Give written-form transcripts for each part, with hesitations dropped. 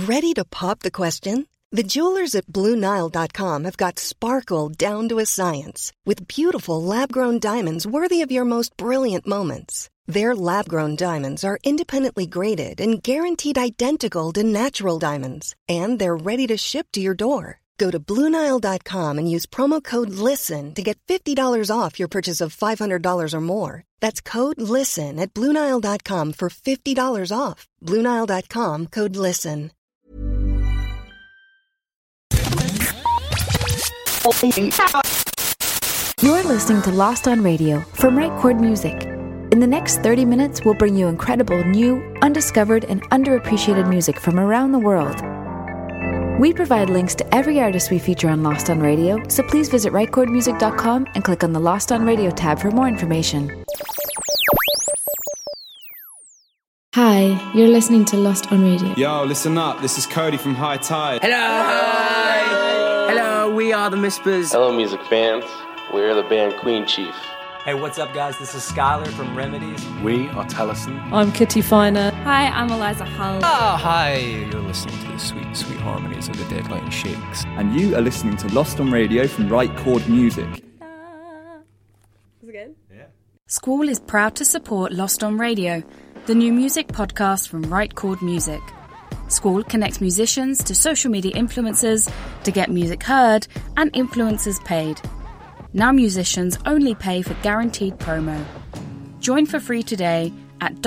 Ready to pop the question? The jewelers at BlueNile.com have got sparkle down to a science with beautiful lab-grown diamonds worthy of your most brilliant moments. Their lab-grown diamonds are independently graded and guaranteed identical to natural diamonds, and they're ready to ship to your door. Go to BlueNile.com and use promo code LISTEN to get $50 off your purchase of $500 or more. That's code LISTEN at BlueNile.com for $50 off. BlueNile.com, code LISTEN. You're listening to Lost on Radio from Right Chord Music. In the next 30 minutes, we'll bring you incredible, new, undiscovered, and underappreciated music from around the world. We provide links to every artist we feature on Lost on Radio, so please visit rightchordmusic.com and click on the Lost on Radio tab for more information. Hi, you're listening to Lost on Radio. Yo, listen up. This is Cody from High Tide. Hello! Hi! Hello, we are the Mispers. Hello, music fans. We're the band Queen Chief. Hey, what's up, guys? This is Skylar from Remedies. We are Tellison. I'm Kitty Finer. Hi, I'm Eliza Hull. Oh, hi. You're listening to the sweet, sweet harmonies of the Deadlight Shakes. And you are listening to Lost on Radio from Right Chord Music. Is it good? Yeah. Squall is proud to support Lost on Radio, the new music podcast from Right Chord Music. Squall connects musicians to social media influencers to get music heard and influencers paid. Now musicians only pay for guaranteed promo. Join for free today at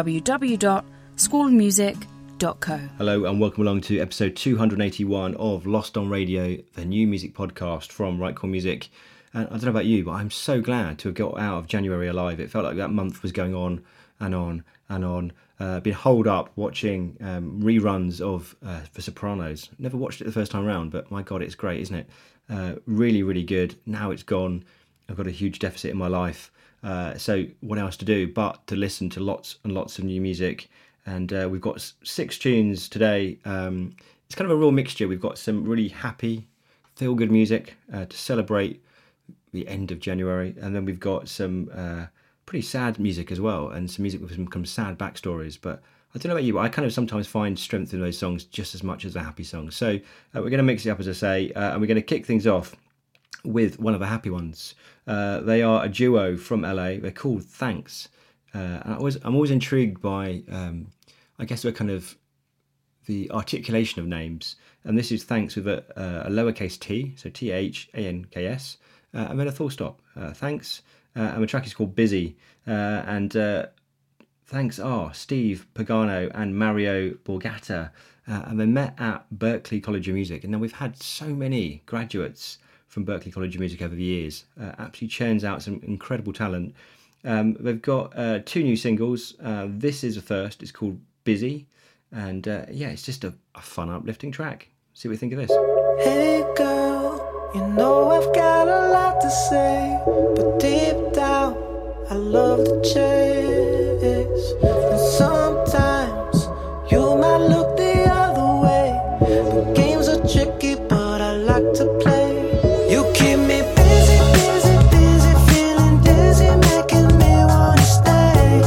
www.squallmusic.co. Hello and welcome along to episode 281 of Lost on Radio, the new music podcast from Right Chord Music. And I don't know about you, but I'm so glad to have got out of January alive. It felt like that month was going on and on and on. Been holed up watching reruns of The Sopranos. Never watched it the first time around, but my God, it's great, isn't it? Really, really good. Now it's gone. I've got a huge deficit in my life. So what else to do but to listen to lots and lots of new music. And we've got 6 tunes today. It's kind of a real mixture. We've got some really happy, feel-good music to celebrate the end of January. And then we've got some pretty sad music as well, and some music with some sad backstories. But I don't know about you, but I kind of sometimes find strength in those songs just as much as the happy songs. So we're going to mix it up, as I say, and we're going to kick things off with one of the happy ones. They are a duo from LA. They're called Thanks. And I'm always intrigued by, I guess, the articulation of names. And this is Thanks with a lowercase t, so Thanks, and then a full stop. Thanks. And the track is called Busy. Thanks are Steve Pagano and Mario Borgata. And they met at Berklee College of Music. And then we've had so many graduates from Berklee College of Music over the years. Absolutely churns out some incredible talent. They've got 2 new singles. This is the first. It's called Busy. And it's just a fun, uplifting track. See what you think of this. Hey girl, you know I've got a lot to say, but deep down I love the chase. And sometimes you might look the other way, but games are tricky, but I like to play. You keep me busy, busy, busy, feeling dizzy, making me wanna stay.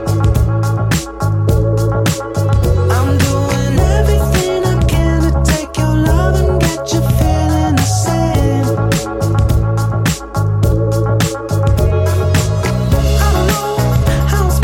I'm doing everything I can to take your love and get you feeling the same. I don't know how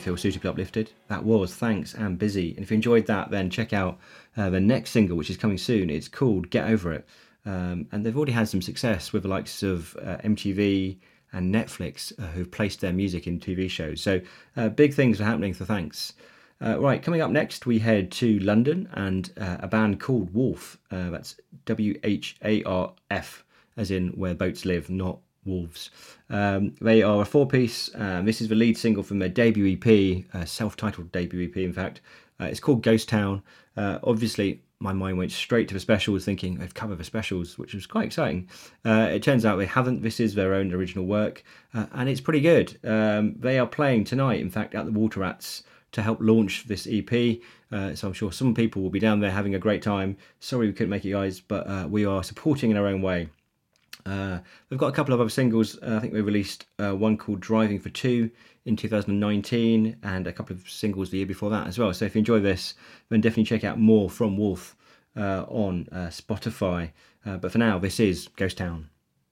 feel suitably uplifted? That was Thanks and Busy. And if you enjoyed that, then check out the next single, which is coming soon. It's called Get Over It. And they've already had some success with the likes of MTV and Netflix, who've placed their music in TV shows. So big things are happening for Thanks. Right, coming up next, we head to London and a band called Wharf. That's WHARF, as in where boats live, not wolves. They are a four-piece. This is the lead single from their debut EP, self-titled debut EP, in fact. It's called Ghost Town. Obviously, my mind went straight to the specials, thinking they've covered the specials, which was quite exciting. It turns out they haven't. This is their own original work, and it's pretty good. They are playing tonight, in fact, at the Water Rats to help launch this EP. So I'm sure some people will be down there having a great time. Sorry we couldn't make it, guys, but we are supporting in our own way. We've got a couple of other singles. I think we released one called Driving for Two in 2019 and a couple of singles the year before that as well. So if you enjoy this, then definitely check out more from Wolf on Spotify. But for now, this is Ghost Town.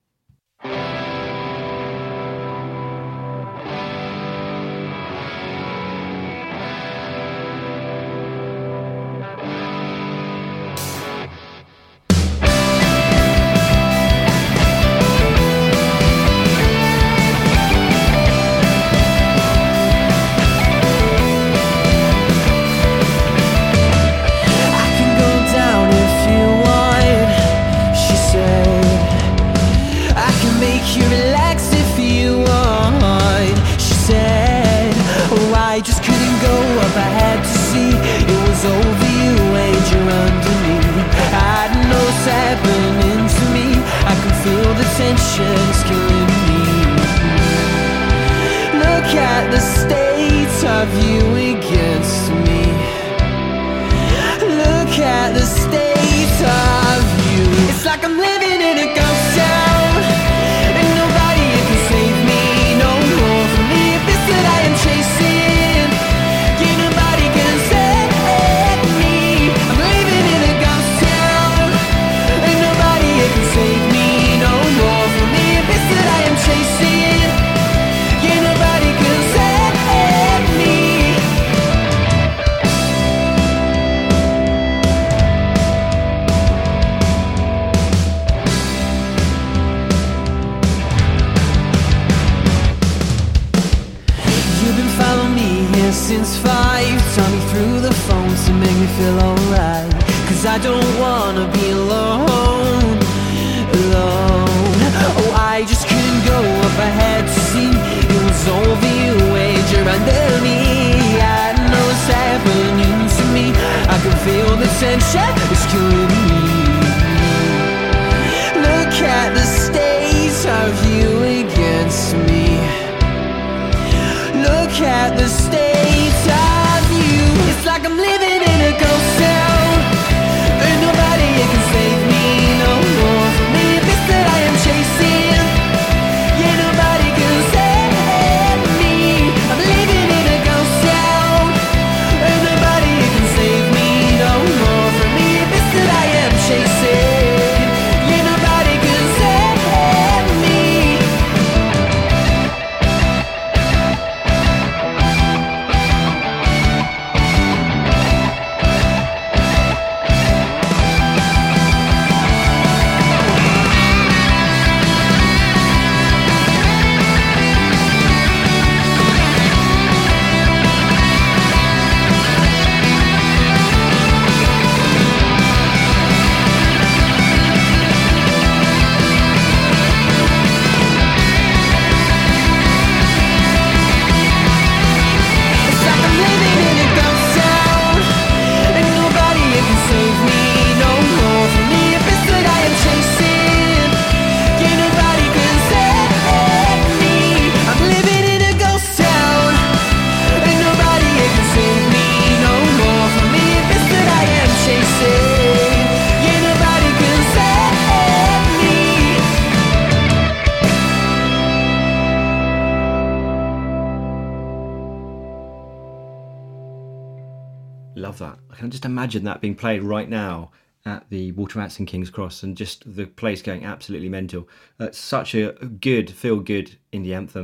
Love that. I can just imagine that being played right now at the Water Rats in King's Cross and just the place going absolutely mental. Such a good, feel-good indie anthem.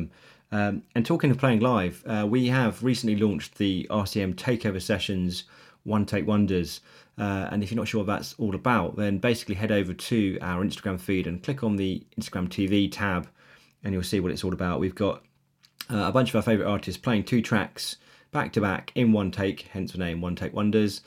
And talking of playing live, we have recently launched the RCM Takeover Sessions One Take Wonders. And if you're not sure what that's all about, then basically head over to our Instagram feed and click on the Instagram TV tab, and you'll see what it's all about. We've got a bunch of our favourite artists playing 2 tracks back to back in one take, hence the name One Take Wonders.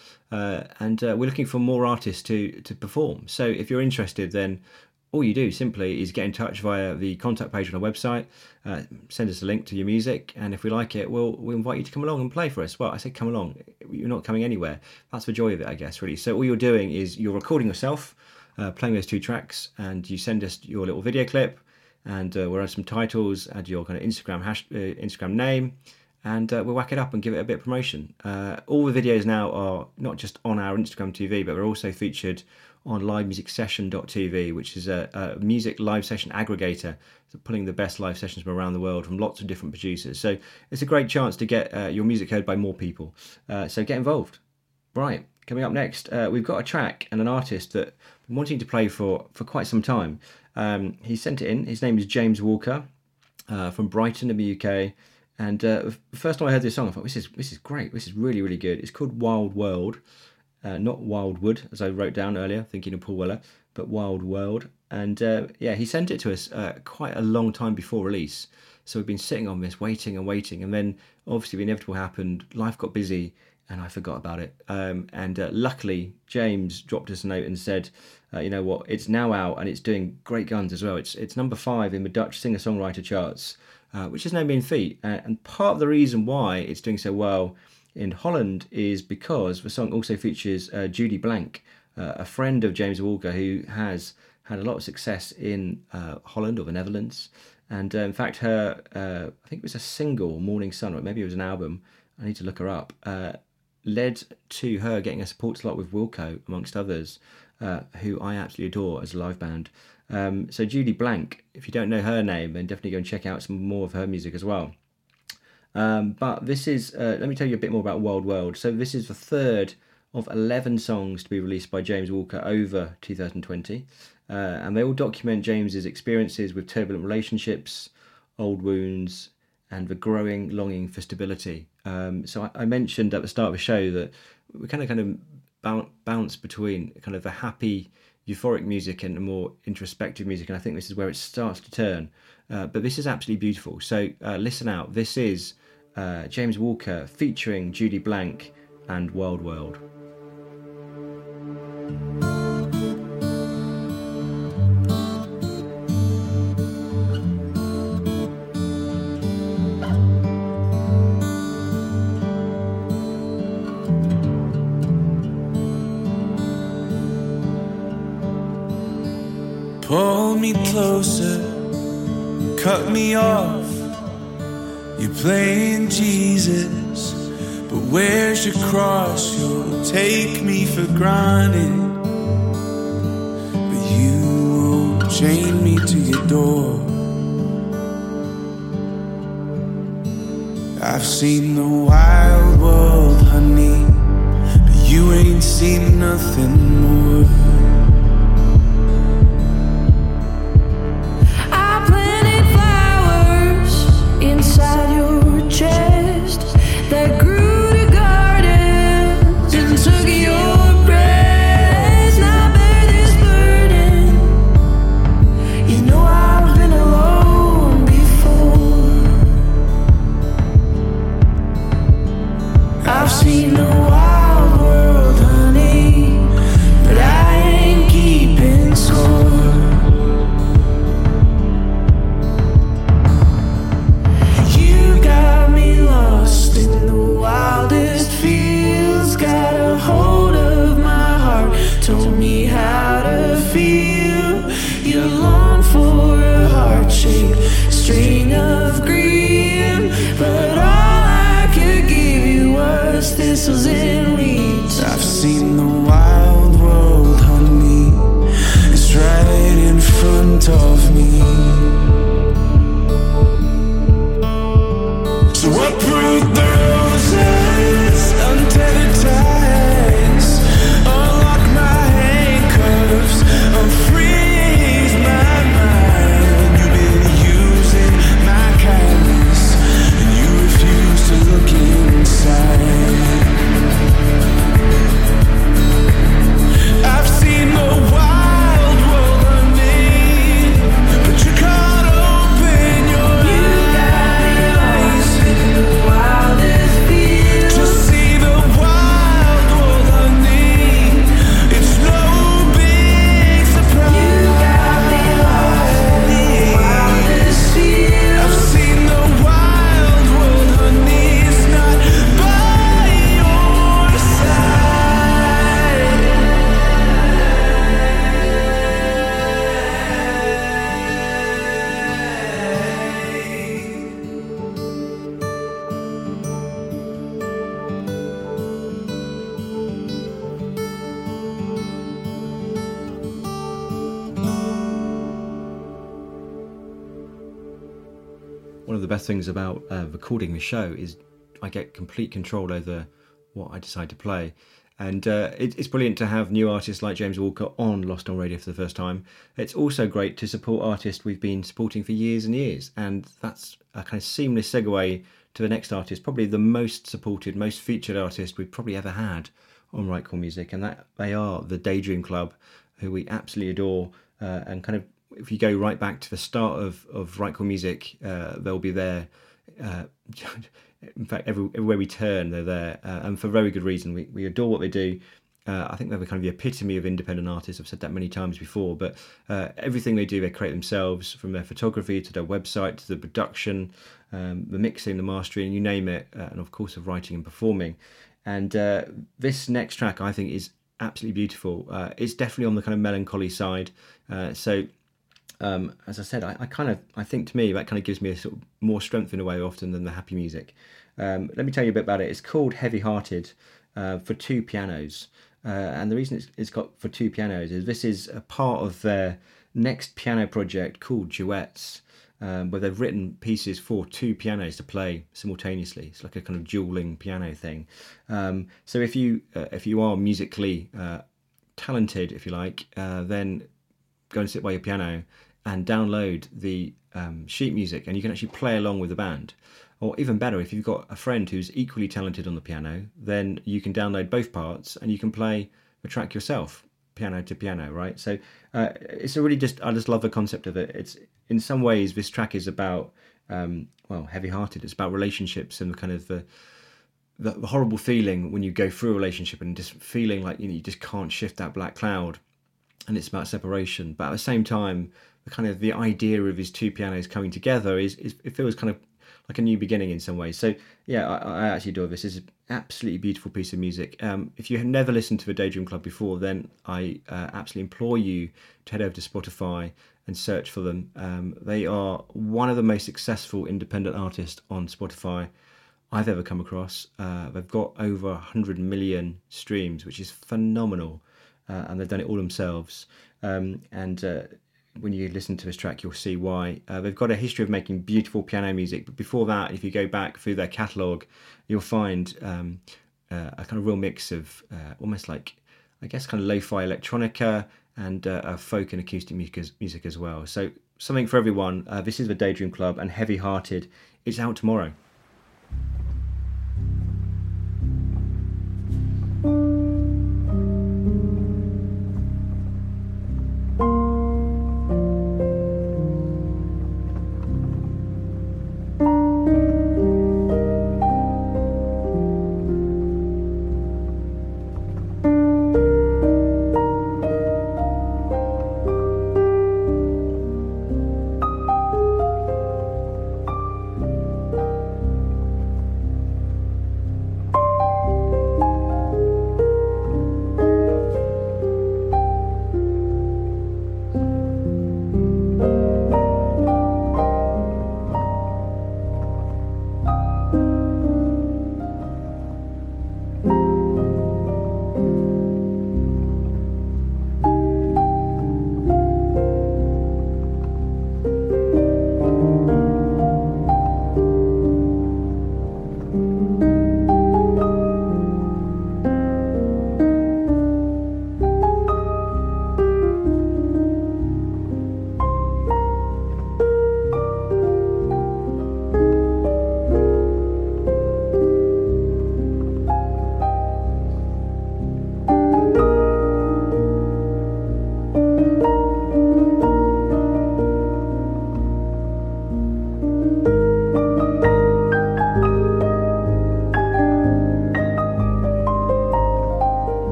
And we're looking for more artists to perform. So if you're interested, then all you do simply is get in touch via the contact page on our website, send us a link to your music, and if we like it, we'll invite you to come along and play for us. Well, I say come along, you're not coming anywhere. That's the joy of it, I guess, really. So all you're doing is you're recording yourself, playing those 2 tracks, and you send us your little video clip, and we'll add some titles, add your kind of Instagram name, and we'll whack it up and give it a bit of promotion. All the videos now are not just on our Instagram TV, but we're also featured on livemusicsession.tv, which is a music live session aggregator, so pulling the best live sessions from around the world from lots of different producers. So it's a great chance to get your music heard by more people. So get involved. Right, coming up next, we've got a track and an artist that I've been wanting to play for quite some time. He sent it in. His name is James Walker from Brighton in the UK. And the first time I heard this song, I thought, this is great. This is really, really good. It's called Wild World. Not Wildwood, as I wrote down earlier, thinking of Paul Weller, but Wild World. And he sent it to us quite a long time before release. So we've been sitting on this, waiting. And then obviously the inevitable happened. Life got busy and I forgot about it. And luckily, James dropped us a note and said, you know what, it's now out and it's doing great guns as well. It's number 5 in the Dutch singer-songwriter charts, which is no mean feat. And part of the reason why it's doing so well in Holland is because the song also features Judy Blank, a friend of James Walker who has had a lot of success in Holland or the Netherlands. And in fact, her, I think it was a single, Morning Sun, or maybe it was an album, I need to look her up, led to her getting a support slot with Wilco, amongst others, who I absolutely adore as a live band. So Judy Blank, if you don't know her name, then definitely go and check out some more of her music as well. But this is, let me tell you a bit more about Wild World. So this is the 3rd of 11 songs to be released by James Walker over 2020. And they all document James's experiences with turbulent relationships, old wounds, and the growing longing for stability. So I mentioned at the start of the show that we kind of bounce between kind of the happy, euphoric music and the more introspective music, and I think this is where it starts to turn. But this is absolutely beautiful. So listen out. This is James Walker featuring Judy Blank and Wild World. Pull me closer, cut me off. You're playing Jesus, but where's your cross? You'll take me for granted, but you won't chain me to your door. I've seen the wild world, honey, but you ain't seen nothing more. Inside your chest that grew to gardens and took your breath. Now bear this burden. You know I've been alone before. I've seen the wild world, honey, but I ain't best things about recording the show is I get complete control over what I decide to play. And it's brilliant to have new artists like James Walker on Lost on Radio for the first time. It's also great to support artists we've been supporting for years and years. And that's a kind of seamless segue to the next artist, probably the most supported, most featured artist we've probably ever had on Right Chord Music. And that they are the Daydream Club, who we absolutely adore. And kind of, if you go right back to the start of Right Chord Music, they'll be there. In fact, everywhere we turn, they're there, and for very good reason. We adore what they do. I think they're kind of the epitome of independent artists. I've said that many times before, but everything they do, they create themselves, from their photography to their website to the production, the mixing, the mastering, you name it, and of course, of writing and performing. And this next track, I think, is absolutely beautiful. It's definitely on the kind of melancholy side. As I said, I think to me that kind of gives me a sort of more strength in a way often than the happy music. Let me tell you a bit about it. It's called Heavy Hearted for two pianos. And the reason it's got for two pianos is this is a part of their next piano project called Duets, where they've written pieces for two pianos to play simultaneously. It's like a kind of dueling piano thing. So if you are musically talented, if you like, then go and sit by your piano and download the sheet music, and you can actually play along with the band. Or even better, if you've got a friend who's equally talented on the piano, then you can download both parts and you can play the track yourself, piano to piano, right? So it's a really I just love the concept of it. It's, in some ways, this track is about, heavy-hearted. It's about relationships and kind of the horrible feeling when you go through a relationship and just feeling like you just can't shift that black cloud. And it's about separation, but at the same time, the idea of his two pianos coming together is it feels kind of like a new beginning in some ways. So yeah, I actually adore this. It's an absolutely beautiful piece of music. If you have never listened to the Daydream Club before, then I absolutely implore you to head over to Spotify and search for them. They are one of the most successful independent artists on Spotify I've ever come across. They've got over 100 million streams, which is phenomenal. And they've done it all themselves. When you listen to this track, you'll see why. They've got a history of making beautiful piano music, but before that, if you go back through their catalogue, you'll find a kind of real mix of almost like, I guess, kind of lo-fi electronica and folk and acoustic music as well. So something for everyone. This is the Daydream Club, and Heavy Hearted. It's out tomorrow.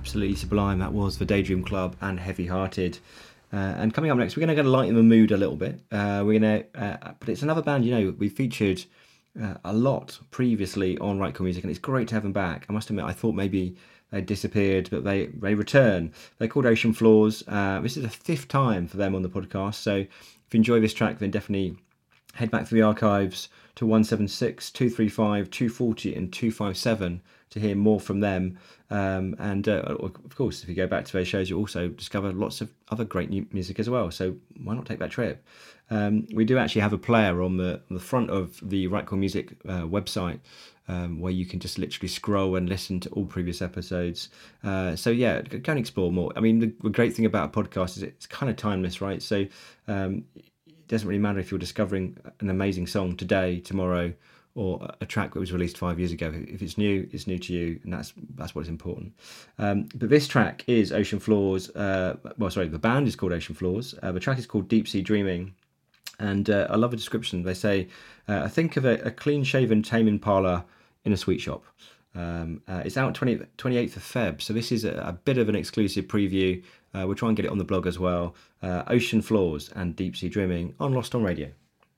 Absolutely sublime. That was the Daydream Club and Heavy Hearted. And coming up next, we're going to lighten the mood a little bit. But it's another band, we featured a lot previously on Right Chord Music, and it's great to have them back. I must admit, I thought maybe they disappeared, but they return. They're called Ocean Floors. This is the 5th time for them on the podcast, so if you enjoy this track, then definitely head back through the archives to 176, 235, 240 and 257 to hear more from them. And of course, if you go back to those shows, you'll also discover lots of other great new music as well. So why not take that trip? We do actually have a player on the front of the Right Chord Music website, where you can just literally scroll and listen to all previous episodes. So yeah, go and explore more. I mean, the great thing about a podcast is it's kind of timeless, right? So it doesn't really matter if you're discovering an amazing song today, tomorrow, or a track that was released 5 years ago. If it's new to you, and that's what is important. But this track is Ocean Floors. The band is called Ocean Floors. The track is called Deep Sea Dreaming. And I love the description. They say, I think of a clean-shaven Tame Impala in a sweet shop. It's out 28th of Feb, so this is a bit of an exclusive preview. We'll try and get it on the blog as well. Ocean Floors and Deep Sea Dreaming on Lost on Radio.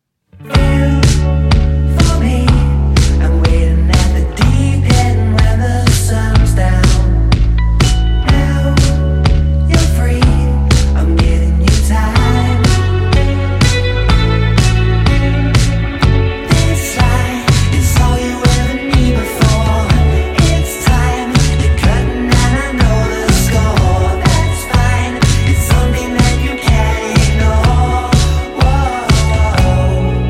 I'm waiting at the deep end when the sun's down. Now you're free, I'm giving you time. This life is all you ever need before. It's time, you're cutting and I know the score. That's fine, it's something that you can't ignore. Whoa.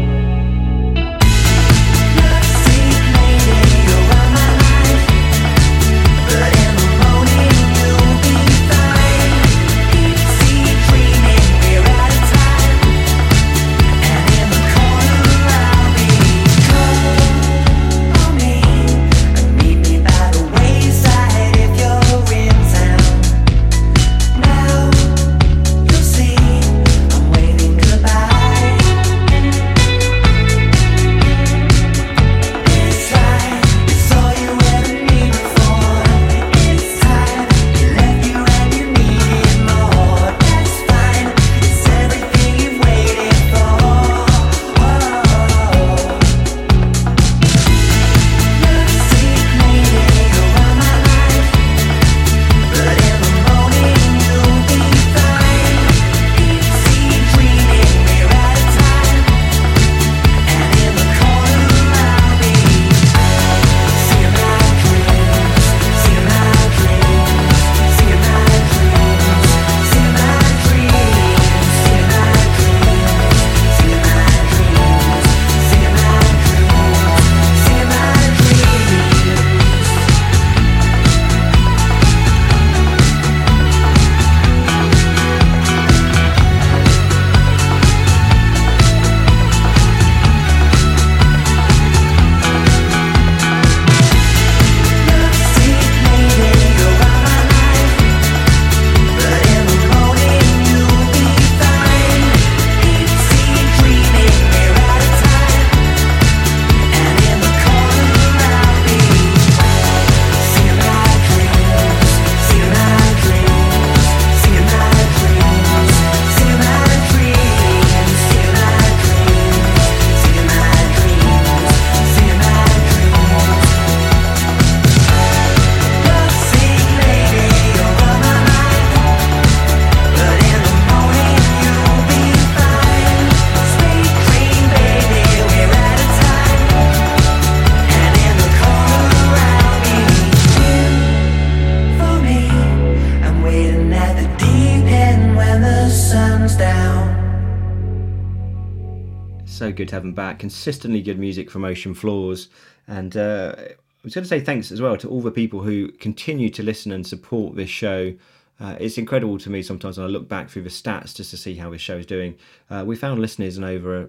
So good to have them back. Consistently good music from Ocean Floors. And I was going to say thanks as well to all the people who continue to listen and support this show. It's incredible to me sometimes when I look back through the stats just to see how this show is doing. We found listeners in over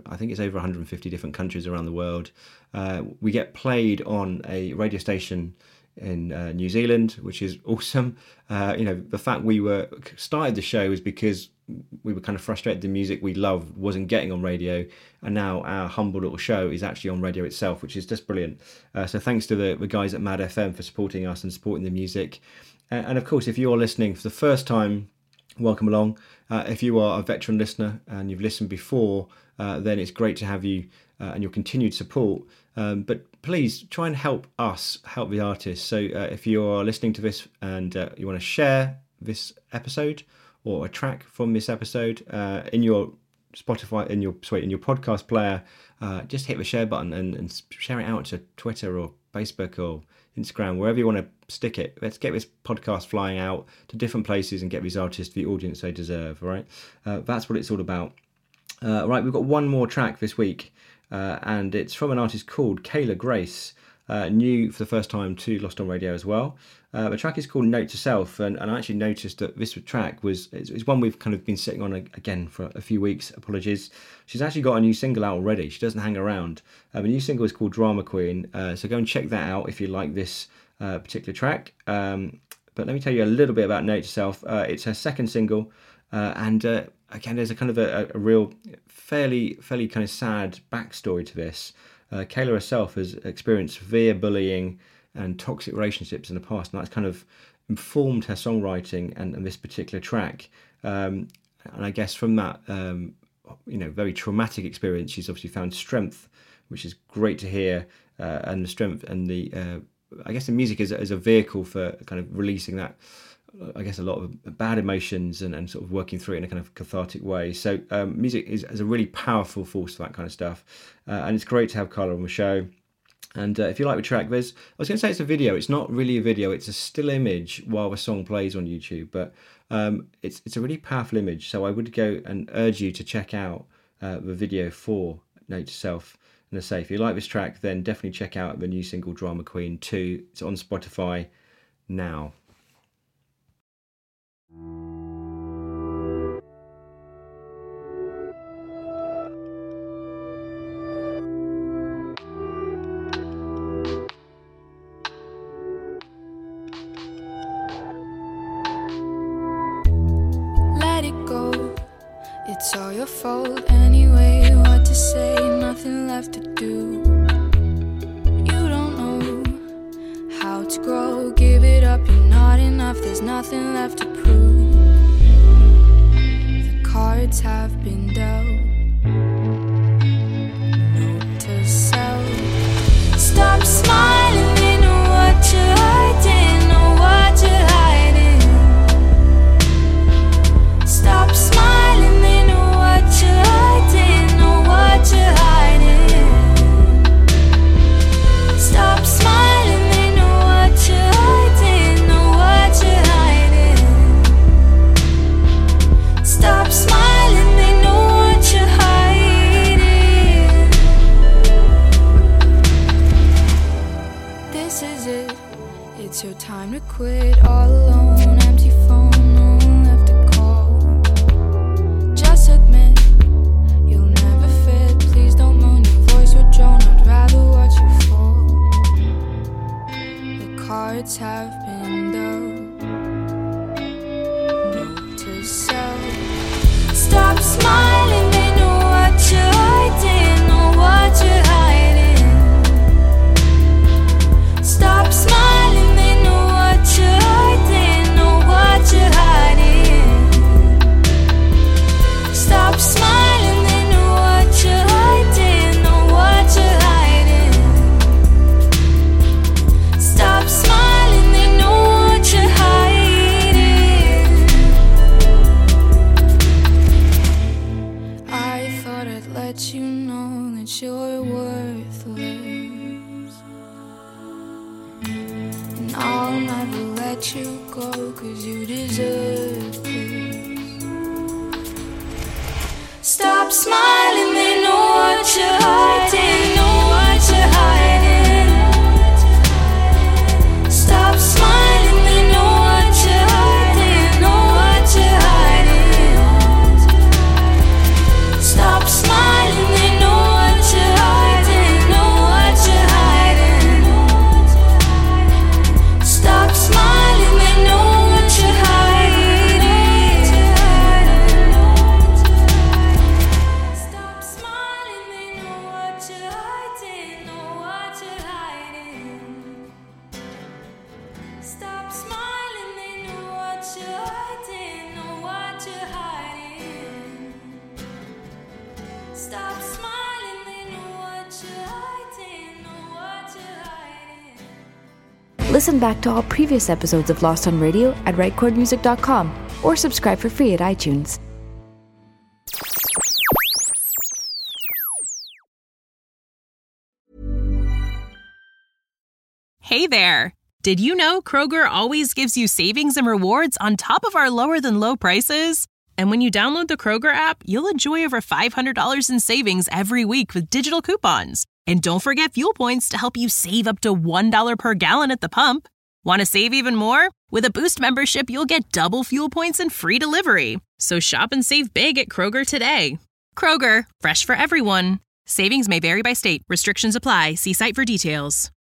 150 different countries around the world. We get played on a radio station in New Zealand, which is awesome. The fact we started the show is because we were kind of frustrated the music we love wasn't getting on radio, and now our humble little show is actually on radio itself, which is just brilliant. So thanks to the guys at Mad FM for supporting us and supporting the music. And of course, if you're listening for the first time, welcome along. If you are a veteran listener and you've listened before, then it's great to have you and your continued support. But please try and help us help the artists. So if you're listening to this and you want to share this episode or a track from this episode in your Spotify, in your podcast player, just hit the share button and share it out to Twitter or Facebook or Instagram, wherever you want to stick it. Let's get this podcast flying out to different places and get these artists the audience they deserve. All right, that's what it's all about. Right, we've got one more track this week, and it's from an artist called Kayla Grace, new for the first time to Lost on Radio as well. The track is called Note to Self, and I actually noticed that this track is one we've kind of been sitting on again for a few weeks. Apologies. She's actually got a new single out already. She doesn't hang around. The new single is called Drama Queen, so go and check that out if you like this particular track. But let me tell you a little bit about Note to Self. It's her second single, and again, there's a kind of a real, fairly kind of sad backstory to this. Kayla herself has experienced severe bullying and toxic relationships in the past, and that's kind of informed her songwriting and this particular track. And I guess from that, very traumatic experience, she's obviously found strength, which is great to hear, and the strength and I guess the music is a vehicle for kind of releasing that, I guess, a lot of bad emotions and sort of working through it in a kind of cathartic way. So music is a really powerful force for that kind of stuff. And it's great to have Carla on the show. And if you like the track, I was going to say it's a video. It's not really a video. It's a still image while the song plays on YouTube. But it's a really powerful image. So I would go and urge you to check out the video for Note to Self. And I say, if you like this track, then definitely check out the new single Drama Queen 2. It's on Spotify now. Let it go, it's all your fault anyway. What to say, nothing left to do. You don't know how to grow, give it up, you're not enough, there's nothing left to prove. The cards have been dealt. Note to self, stop smiling, they know what you're hiding, know what you're hiding. Stop smiling, they know what you're hiding, know what you're hiding. Stop smiling, they know what you're hiding, know what you're hiding. Stop smiling, they know what Listen back to all previous episodes of Lost on Radio at rightchordmusic.com or subscribe for free at iTunes. Hey there! Did you know Kroger always gives you savings and rewards on top of our lower-than-low prices? And when you download the Kroger app, you'll enjoy over $500 in savings every week with digital coupons. And don't forget fuel points to help you save up to $1 per gallon at the pump. Want to save even more? With a Boost membership, you'll get double fuel points and free delivery. So shop and save big at Kroger today. Kroger, fresh for everyone. Savings may vary by state. Restrictions apply. See site for details.